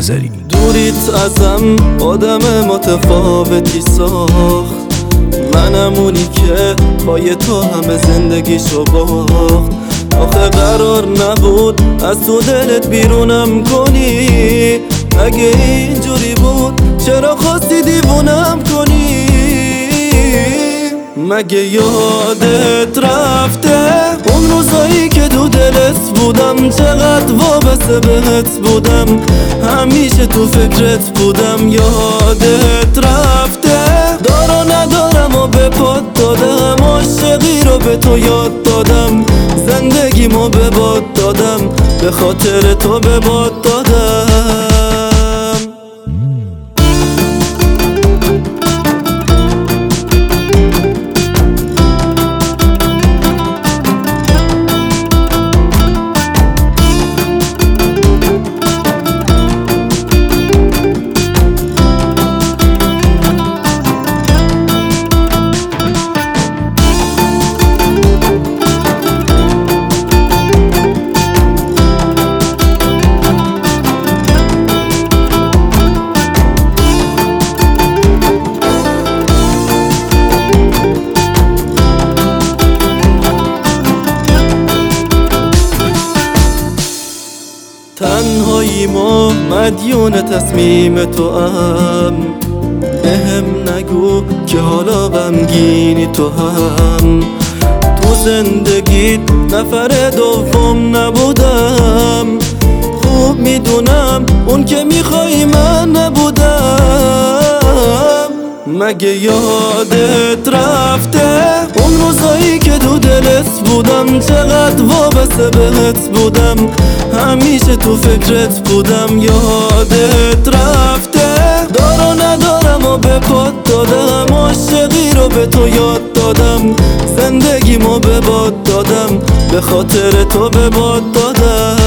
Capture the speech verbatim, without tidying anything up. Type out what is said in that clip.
آذری. دوریت ازم آدم متفاوتی ساخت، منم اونی که پای تو همه زندگیشو باخت. آخه قرار نبود از تو دلت بیرونم کنی، اگه اینجوری بود چرا خواستی دیوونم کنی؟ مگه یادت رفته اون روزایی که دو دلت بودم، چقدر وابسته بهت بودم، همیشه تو فکرت بودم. یادت رفته دارا ندارم و به پات دادم، عاشقی رو به تو یاد دادم، زندگیمو به باد دادم، به خاطر تو به باد دادم. تنهایی ما مدیون تصمیم تو هم، بهم نگو که حالا غمگینی تو هم. تو زندگیت نفر دوم نبودم، خوب میدونم اون که میخوای من نبودم. مگه یادت رفته اون روزایی که دو دلت بودم، چقدر وابسته بهت بودم، همیشه تو فکرت بودم. یادت رفته دارا ندارم و به پات دادم، عاشقی رو به تو یاد دادم، زندگیمو به باد دادم، به خاطر تو به باد دادم.